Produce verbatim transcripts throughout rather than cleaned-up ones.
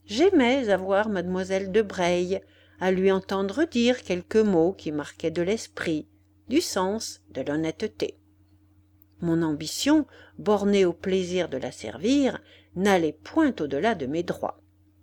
J'aimais à voir mademoiselle de Breil, à lui entendre dire quelques mots qui marquaient de l'esprit, du sens, de l'honnêteté. Mon ambition, bornée au plaisir de la servir, n'allait point au-delà de mes droits.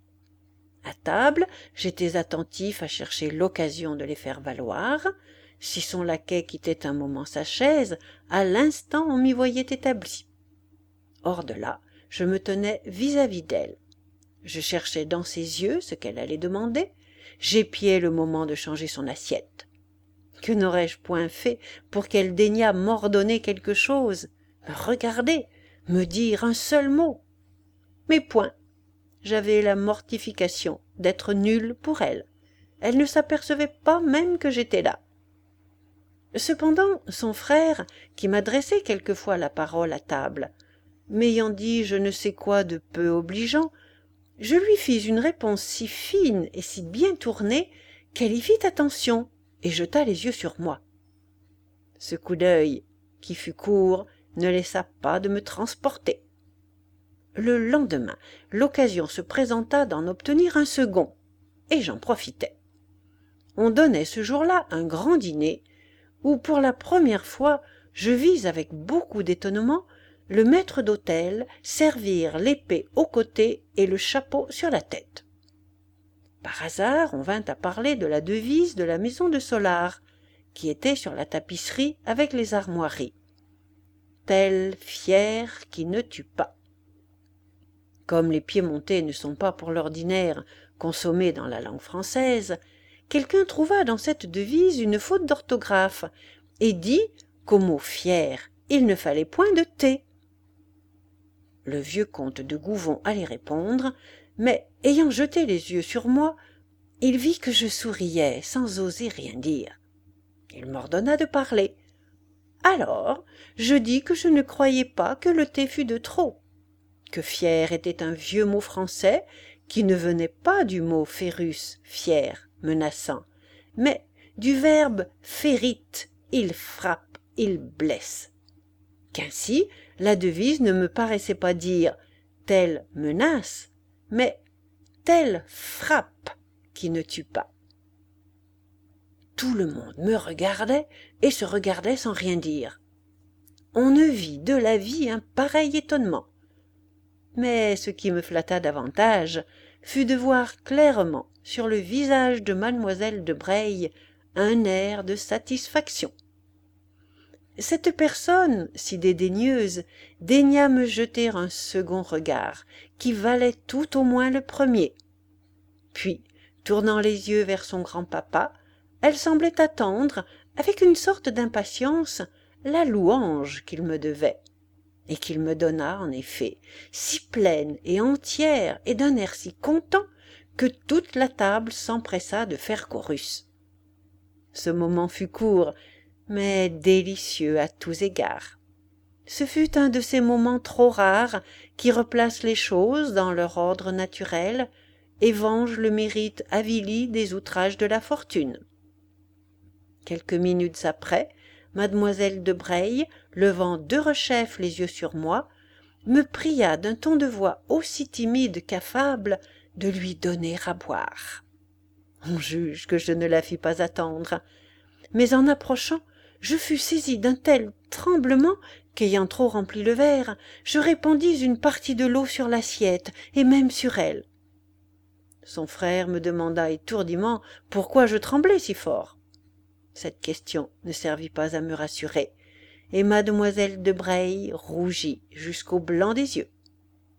À table, j'étais attentif à chercher l'occasion de les faire valoir. Si son laquais quittait un moment sa chaise, à l'instant on m'y voyait établi. Hors de là, je me tenais vis-à-vis d'elle. Je cherchais dans ses yeux ce qu'elle allait demander. J'épiais le moment de changer son assiette. Que n'aurais-je point fait pour qu'elle daignât m'ordonner quelque chose, me regarder, me dire un seul mot? Mais point. J'avais la mortification d'être nul pour elle. Elle ne s'apercevait pas même que j'étais là. Cependant, son frère, qui m'adressait quelquefois la parole à table, m'ayant dit je ne sais quoi de peu obligeant, je lui fis une réponse si fine et si bien tournée qu'elle y fit attention et jeta les yeux sur moi. Ce coup d'œil, qui fut court, ne laissa pas de me transporter. Le lendemain, l'occasion se présenta d'en obtenir un second, et j'en profitai. On donnait ce jour-là un grand dîner, où pour la première fois je vis avec beaucoup d'étonnement le maître d'hôtel servir l'épée au côté et le chapeau sur la tête. Par hasard, on vint à parler de la devise de la maison de Solard, qui était sur la tapisserie avec les armoiries. Tel fier qui ne tue pas. Comme les piémontais ne sont pas pour l'ordinaire consommés dans la langue française, quelqu'un trouva dans cette devise une faute d'orthographe et dit qu'au mot fier il ne fallait point de t. Le vieux comte de Gouvon allait répondre, mais ayant jeté les yeux sur moi, il vit que je souriais sans oser rien dire. Il m'ordonna de parler. Alors je dis que je ne croyais pas que le t fût de trop, que fier était un vieux mot français qui ne venait pas du mot férus, fier, menaçant, mais du verbe férite, il frappe, il blesse. Qu'ainsi la devise ne me paraissait pas dire telle menace, mais telle frappe qui ne tue pas. Tout le monde me regardait et se regardait sans rien dire. On ne vit de la vie un pareil étonnement. Mais ce qui me flatta davantage fut de voir clairement sur le visage de mademoiselle de Breil un air de satisfaction. Cette personne, si dédaigneuse, daigna me jeter un second regard, qui valait tout au moins le premier. Puis, tournant les yeux vers son grand-papa, elle semblait attendre, avec une sorte d'impatience, la louange qu'il me devait, et qu'il me donna, en effet, si pleine et entière et d'un air si content que toute la table s'empressa de faire chorus. Ce moment fut court, mais délicieux à tous égards. Ce fut un de ces moments trop rares qui replacent les choses dans leur ordre naturel et vengent le mérite avili des outrages de la fortune. Quelques minutes après, mademoiselle de Breil, levant derechef les yeux sur moi, me pria d'un ton de voix aussi timide qu'affable de lui donner à boire. On juge que je ne la fis pas attendre, mais en approchant, je fus saisi d'un tel tremblement qu'ayant trop rempli le verre, je répandis une partie de l'eau sur l'assiette et même sur elle. Son frère me demanda étourdiment pourquoi je tremblais si fort. Cette question ne servit pas à me rassurer, et mademoiselle de Breil rougit jusqu'au blanc des yeux.